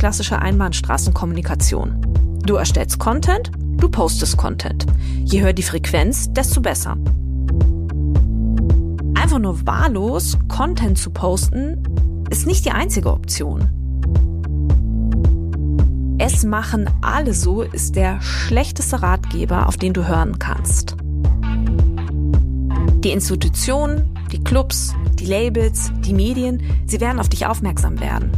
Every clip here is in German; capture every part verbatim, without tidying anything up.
klassische Einbahnstraßenkommunikation. Du erstellst Content, du postest Content. Je höher die Frequenz, desto besser. Einfach nur wahllos Content zu posten, ist nicht die einzige Option. Es machen alle so ist der schlechteste Ratgeber, auf den du hören kannst. Die Institutionen, die Clubs, die Labels, die Medien, sie werden auf dich aufmerksam werden.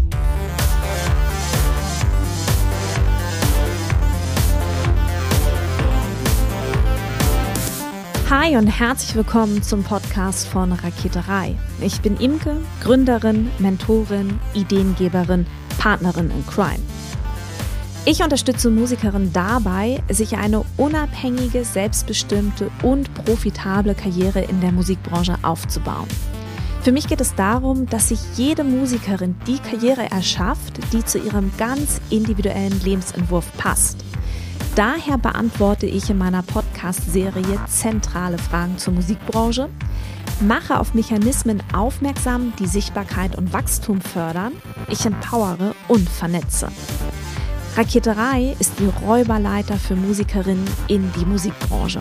Hi und herzlich willkommen zum Podcast von Raketerei. Ich bin Imke, Gründerin, Mentorin, Ideengeberin, Partnerin in Crime. Ich unterstütze Musikerinnen dabei, sich eine unabhängige, selbstbestimmte und profitable Karriere in der Musikbranche aufzubauen. Für mich geht es darum, dass sich jede Musikerin die Karriere erschafft, die zu ihrem ganz individuellen Lebensentwurf passt. Daher beantworte ich in meiner Podcast-Serie zentrale Fragen zur Musikbranche, mache auf Mechanismen aufmerksam, die Sichtbarkeit und Wachstum fördern, ich empowere und vernetze. Raketerei ist die Räuberleiter für Musikerinnen in die Musikbranche.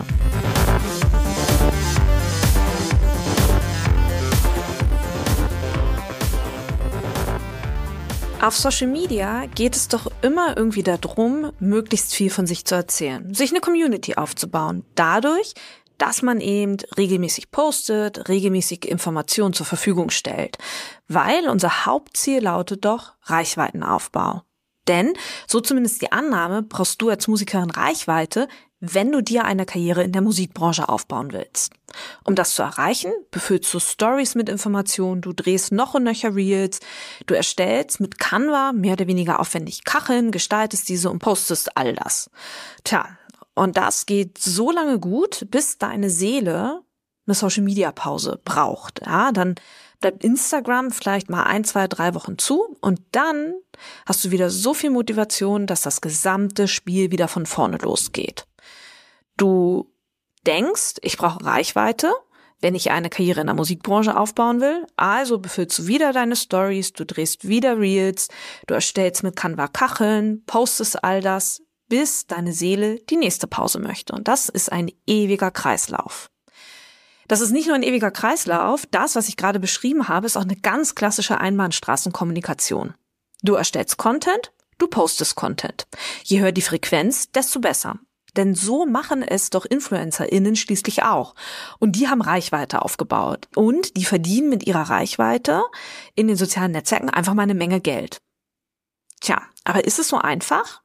Auf Social Media geht es doch immer irgendwie darum, möglichst viel von sich zu erzählen, sich eine Community aufzubauen, dadurch, dass man eben regelmäßig postet, regelmäßig Informationen zur Verfügung stellt, weil unser Hauptziel lautet doch Reichweitenaufbau. Denn, so zumindest die Annahme, brauchst du als Musikerin Reichweite, wenn du dir eine Karriere in der Musikbranche aufbauen willst. Um das zu erreichen, befüllst du Stories mit Informationen, du drehst noch und nöcher Reels, du erstellst mit Canva mehr oder weniger aufwendig Kacheln, gestaltest diese und postest all das. Tja, und das geht so lange gut, bis deine Seele eine Social-Media-Pause braucht. Ja, dann bleibt Instagram vielleicht mal ein, zwei, drei Wochen zu und dann hast du wieder so viel Motivation, dass das gesamte Spiel wieder von vorne losgeht. Du denkst, ich brauche Reichweite, wenn ich eine Karriere in der Musikbranche aufbauen will, also befüllst du wieder deine Stories, du drehst wieder Reels, du erstellst mit Canva Kacheln, postest all das, bis deine Seele die nächste Pause möchte. Und das ist ein ewiger Kreislauf. Das ist nicht nur ein ewiger Kreislauf, das, was ich gerade beschrieben habe, ist auch eine ganz klassische Einbahnstraßenkommunikation. Du erstellst Content, du postest Content. Je höher die Frequenz, desto besser. Denn so machen es doch InfluencerInnen schließlich auch. Und die haben Reichweite aufgebaut. Und die verdienen mit ihrer Reichweite in den sozialen Netzwerken einfach mal eine Menge Geld. Tja, aber ist es so einfach?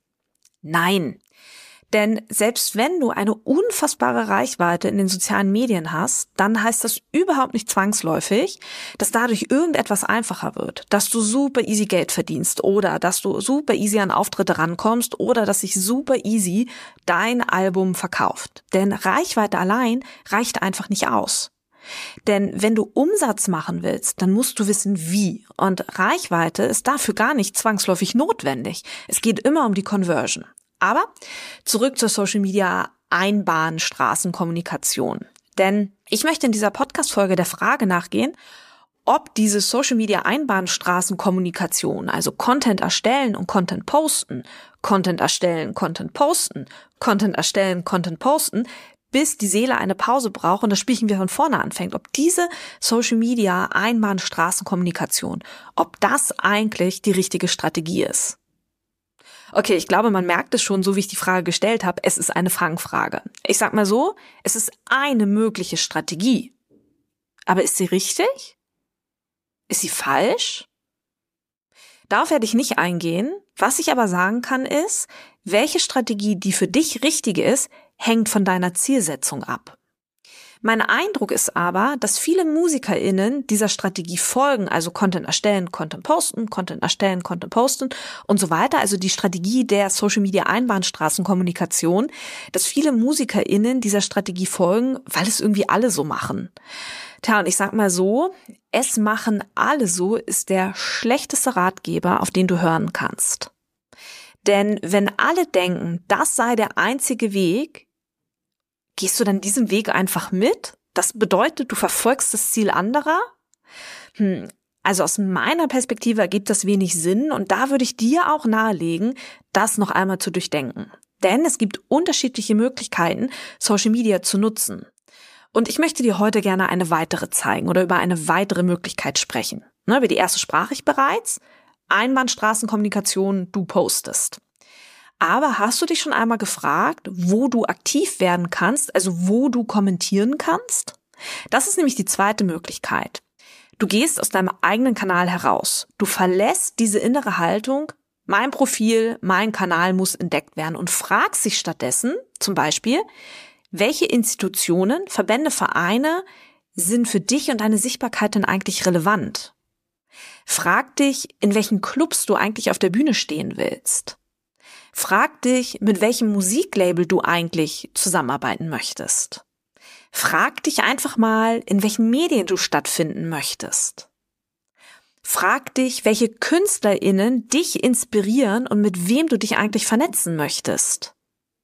Nein. Denn selbst wenn du eine unfassbare Reichweite in den sozialen Medien hast, dann heißt das überhaupt nicht zwangsläufig, dass dadurch irgendetwas einfacher wird, dass du super easy Geld verdienst oder dass du super easy an Auftritte rankommst oder dass sich super easy dein Album verkauft. Denn Reichweite allein reicht einfach nicht aus. Denn wenn du Umsatz machen willst, dann musst du wissen, wie. Und Reichweite ist dafür gar nicht zwangsläufig notwendig. Es geht immer um die Conversion. Aber zurück zur Social Media Einbahnstraßenkommunikation. Denn ich möchte in dieser Podcast-Folge der Frage nachgehen, ob diese Social Media Einbahnstraßenkommunikation, also Content erstellen und Content posten, Content erstellen, Content posten, Content erstellen, Content posten, bis die Seele eine Pause braucht und das Spielchen wieder von vorne anfängt, ob diese Social Media Einbahnstraßenkommunikation, ob das eigentlich die richtige Strategie ist. Okay, ich glaube, man merkt es schon, so wie ich die Frage gestellt habe, es ist eine Fangfrage. Ich sag mal so, es ist eine mögliche Strategie. Aber ist sie richtig? Ist sie falsch? Darauf werde ich nicht eingehen. Was ich aber sagen kann ist, welche Strategie, die für dich richtig ist, hängt von deiner Zielsetzung ab. Mein Eindruck ist aber, dass viele MusikerInnen dieser Strategie folgen, also Content erstellen, Content posten, Content erstellen, Content posten und so weiter, also die Strategie der Social Media Einbahnstraßenkommunikation, dass viele MusikerInnen dieser Strategie folgen, weil es irgendwie alle so machen. Tja, und ich sag mal so, es machen alle so ist der schlechteste Ratgeber, auf den du hören kannst. Denn wenn alle denken, das sei der einzige Weg, gehst du dann diesen Weg einfach mit? Das bedeutet, du verfolgst das Ziel anderer? Hm, Also aus meiner Perspektive ergibt das wenig Sinn und da würde ich dir auch nahelegen, das noch einmal zu durchdenken. Denn es gibt unterschiedliche Möglichkeiten, Social Media zu nutzen. Und ich möchte dir heute gerne eine weitere zeigen oder über eine weitere Möglichkeit sprechen. Ne, über die erste sprach ich bereits. Einbahnstraßenkommunikation, du postest. Aber hast du dich schon einmal gefragt, wo du aktiv werden kannst, also wo du kommentieren kannst? Das ist nämlich die zweite Möglichkeit. Du gehst aus deinem eigenen Kanal heraus. Du verlässt diese innere Haltung, mein Profil, mein Kanal muss entdeckt werden und fragst dich stattdessen, zum Beispiel, welche Institutionen, Verbände, Vereine sind für dich und deine Sichtbarkeit denn eigentlich relevant? Frag dich, in welchen Clubs du eigentlich auf der Bühne stehen willst. Frag dich, mit welchem Musiklabel du eigentlich zusammenarbeiten möchtest. Frag dich einfach mal, in welchen Medien du stattfinden möchtest. Frag dich, welche KünstlerInnen dich inspirieren und mit wem du dich eigentlich vernetzen möchtest.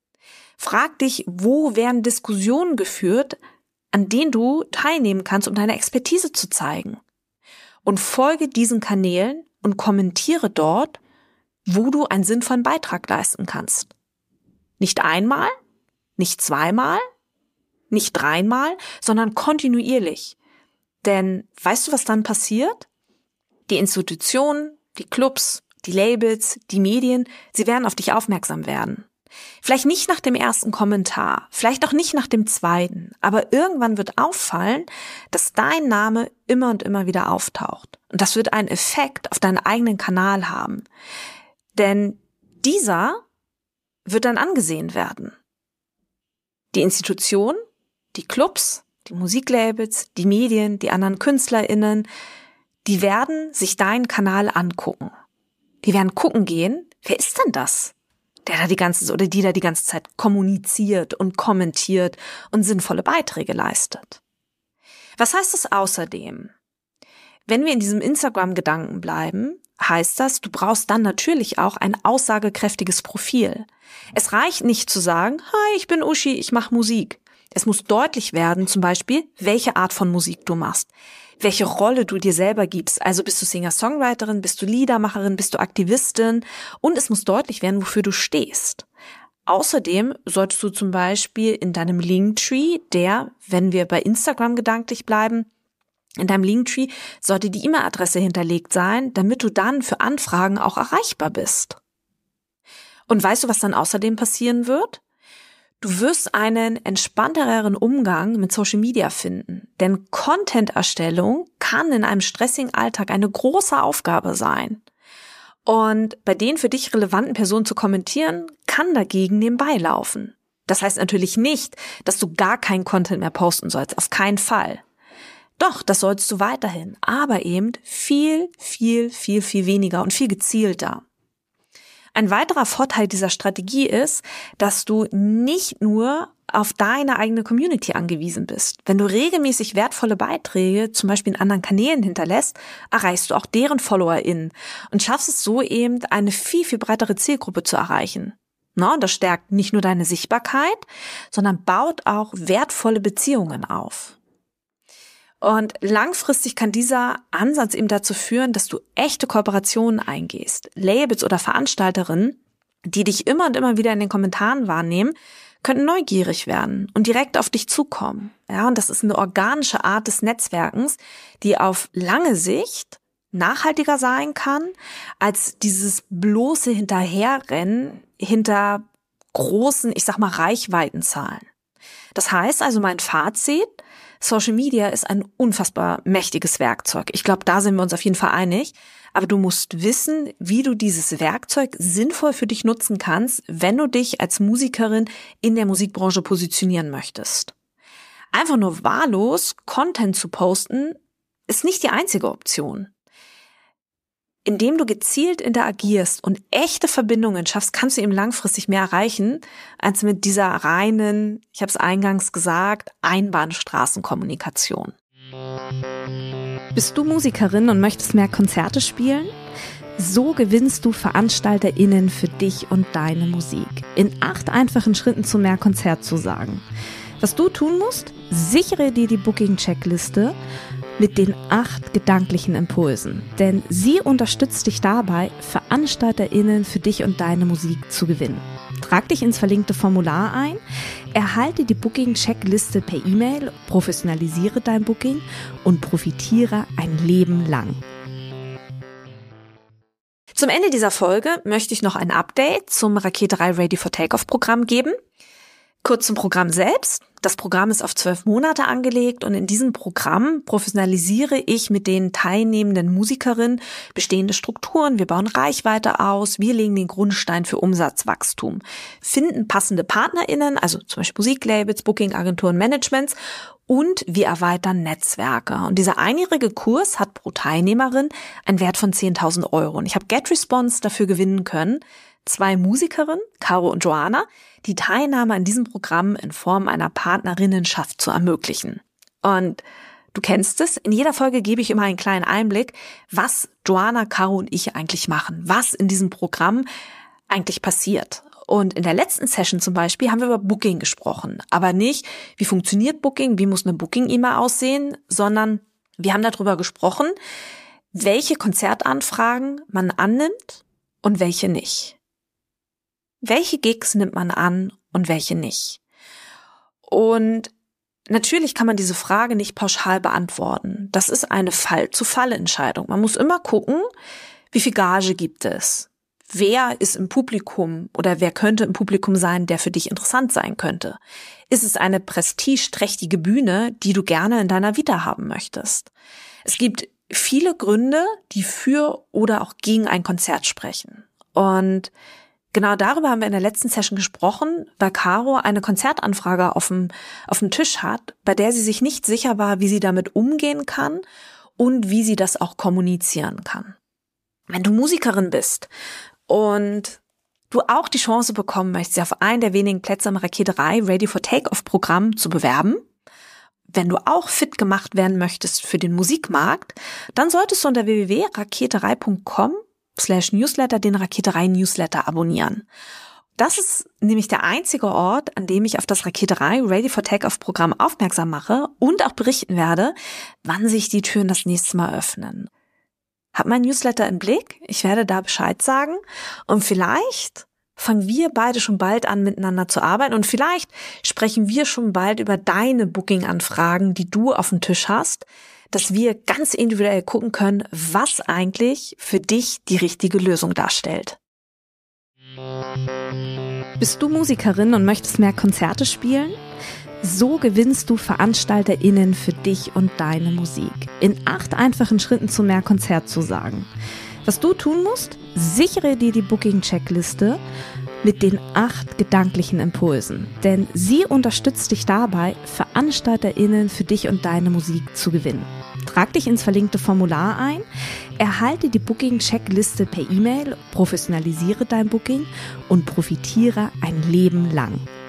Frag dich, wo werden Diskussionen geführt, an denen du teilnehmen kannst, um deine Expertise zu zeigen. Und folge diesen Kanälen und kommentiere dort, wo du einen sinnvollen Beitrag leisten kannst. Nicht einmal, nicht zweimal, nicht dreimal, sondern kontinuierlich. Denn weißt du, was dann passiert? Die Institutionen, die Clubs, die Labels, die Medien, sie werden auf dich aufmerksam werden. Vielleicht nicht nach dem ersten Kommentar, vielleicht auch nicht nach dem zweiten, aber irgendwann wird auffallen, dass dein Name immer und immer wieder auftaucht. Und das wird einen Effekt auf deinen eigenen Kanal haben. Denn dieser wird dann angesehen werden. Die Institutionen, die Clubs, die Musiklabels, die Medien, die anderen KünstlerInnen, die werden sich deinen Kanal angucken. Die werden gucken gehen, wer ist denn das? Der da die ganze oder die da die ganze Zeit kommuniziert und kommentiert und sinnvolle Beiträge leistet. Was heißt das außerdem? Wenn wir in diesem Instagram-Gedanken bleiben, heißt das, du brauchst dann natürlich auch ein aussagekräftiges Profil. Es reicht nicht zu sagen, hi, ich bin Uschi, ich mache Musik. Es muss deutlich werden, zum Beispiel, welche Art von Musik du machst, welche Rolle du dir selber gibst. Also bist du Singer-Songwriterin, bist du Liedermacherin, bist du Aktivistin und es muss deutlich werden, wofür du stehst. Außerdem solltest du zum Beispiel in deinem Linktree, der, wenn wir bei Instagram gedanklich bleiben, in deinem Linktree sollte die E-Mail-Adresse hinterlegt sein, damit du dann für Anfragen auch erreichbar bist. Und weißt du, was dann außerdem passieren wird? Du wirst einen entspannteren Umgang mit Social Media finden, denn Content-Erstellung kann in einem stressigen Alltag eine große Aufgabe sein. Und bei den für dich relevanten Personen zu kommentieren, kann dagegen nebenbei laufen. Das heißt natürlich nicht, dass du gar keinen Content mehr posten sollst, auf keinen Fall. Doch, das sollst du weiterhin, aber eben viel, viel, viel, viel weniger und viel gezielter. Ein weiterer Vorteil dieser Strategie ist, dass du nicht nur auf deine eigene Community angewiesen bist. Wenn du regelmäßig wertvolle Beiträge, zum Beispiel in anderen Kanälen hinterlässt, erreichst du auch deren FollowerInnen und schaffst es so eben, eine viel, viel breitere Zielgruppe zu erreichen. Na, das stärkt nicht nur deine Sichtbarkeit, sondern baut auch wertvolle Beziehungen auf. Und langfristig kann dieser Ansatz eben dazu führen, dass du echte Kooperationen eingehst. Labels oder Veranstalterinnen, die dich immer und immer wieder in den Kommentaren wahrnehmen, könnten neugierig werden und direkt auf dich zukommen. Ja, und das ist eine organische Art des Netzwerkens, die auf lange Sicht nachhaltiger sein kann, als dieses bloße Hinterherrennen hinter großen, ich sag mal, Reichweitenzahlen. Das heißt also, mein Fazit: Social Media ist ein unfassbar mächtiges Werkzeug. Ich glaube, da sind wir uns auf jeden Fall einig. Aber du musst wissen, wie du dieses Werkzeug sinnvoll für dich nutzen kannst, wenn du dich als Musikerin in der Musikbranche positionieren möchtest. Einfach nur wahllos Content zu posten, ist nicht die einzige Option. Indem du gezielt interagierst und echte Verbindungen schaffst, kannst du eben langfristig mehr erreichen, als mit dieser reinen, ich habe es eingangs gesagt, Einbahnstraßenkommunikation. Bist du Musikerin und möchtest mehr Konzerte spielen? So gewinnst du VeranstalterInnen für dich und deine Musik. In acht einfachen Schritten zu mehr Konzertzusagen. Was du tun musst? Sichere dir die Booking-Checkliste mit den acht gedanklichen Impulsen. Denn sie unterstützt dich dabei, VeranstalterInnen für dich und deine Musik zu gewinnen. Trag dich ins verlinkte Formular ein, erhalte die Booking-Checkliste per E-Mail, professionalisiere dein Booking und profitiere ein Leben lang. Zum Ende dieser Folge möchte ich noch ein Update zum Raketerei Ready for Takeoff Programm geben. Kurz zum Programm selbst. Das Programm ist auf zwölf Monate angelegt und in diesem Programm professionalisiere ich mit den teilnehmenden Musikerinnen bestehende Strukturen. Wir bauen Reichweite aus, wir legen den Grundstein für Umsatzwachstum, finden passende PartnerInnen, also zum Beispiel Musiklabels, Bookingagenturen, Managements und wir erweitern Netzwerke. Und dieser einjährige Kurs hat pro Teilnehmerin einen Wert von zehntausend Euro. Und ich habe GetResponse dafür gewinnen können. Zwei Musikerinnen, Caro und Joanna, die Teilnahme an diesem Programm in Form einer Partnerinnenschaft zu ermöglichen. Und du kennst es, in jeder Folge gebe ich immer einen kleinen Einblick, was Joanna, Caro und ich eigentlich machen, was in diesem Programm eigentlich passiert. Und in der letzten Session zum Beispiel haben wir über Booking gesprochen, aber nicht, wie funktioniert Booking, wie muss eine Booking-E-Mail aussehen, sondern wir haben darüber gesprochen, welche Konzertanfragen man annimmt und welche nicht. Welche Gigs nimmt man an und welche nicht? Und natürlich kann man diese Frage nicht pauschal beantworten. Das ist eine Fall-zu-Fall-Entscheidung. Man muss immer gucken, wie viel Gage gibt es? Wer ist im Publikum oder wer könnte im Publikum sein, der für dich interessant sein könnte? Ist es eine prestigeträchtige Bühne, die du gerne in deiner Vita haben möchtest? Es gibt viele Gründe, die für oder auch gegen ein Konzert sprechen. Und genau darüber haben wir in der letzten Session gesprochen, weil Caro eine Konzertanfrage auf dem, auf dem Tisch hat, bei der sie sich nicht sicher war, wie sie damit umgehen kann und wie sie das auch kommunizieren kann. Wenn du Musikerin bist und du auch die Chance bekommen möchtest, dich auf einen der wenigen Plätze am Raketerei Ready for Takeoff Programm zu bewerben, wenn du auch fit gemacht werden möchtest für den Musikmarkt, dann solltest du unter w w w punkt raketerei punkt com slash Newsletter den Raketerei Newsletter abonnieren. Das ist nämlich der einzige Ort, an dem ich auf das Raketerei Ready for Takeoff Programm aufmerksam mache und auch berichten werde, wann sich die Türen das nächste Mal öffnen. Hab mein Newsletter im Blick, ich werde da Bescheid sagen und vielleicht fangen wir beide schon bald an, miteinander zu arbeiten und vielleicht sprechen wir schon bald über deine Booking-Anfragen, die du auf dem Tisch hast, dass wir ganz individuell gucken können, was eigentlich für dich die richtige Lösung darstellt. Bist du Musikerin und möchtest mehr Konzerte spielen? So gewinnst du VeranstalterInnen für dich und deine Musik. In acht einfachen Schritten zu mehr Konzertzusagen. Was du tun musst? Sichere dir die Booking-Checkliste mit den acht gedanklichen Impulsen. Denn sie unterstützt dich dabei, VeranstalterInnen für dich und deine Musik zu gewinnen. Trag dich ins verlinkte Formular ein, erhalte die Booking-Checkliste per E-Mail, professionalisiere dein Booking und profitiere ein Leben lang.